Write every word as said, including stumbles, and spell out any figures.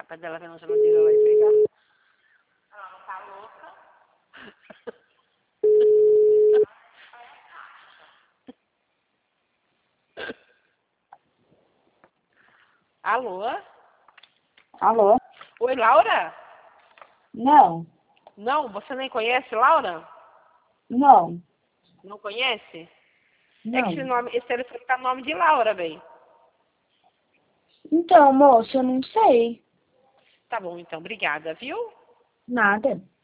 capaz dela ver na geladeira lá e pegar. Ela não tá louca? Alô? Alô? Oi, Laura? Não, Não, você nem conhece Laura? não, Não conhece? É que esse, não. nome, esse telefone tá no nome de Laura, bem. Então, moço, eu não sei. Tá bom, então. Obrigada, viu? Nada.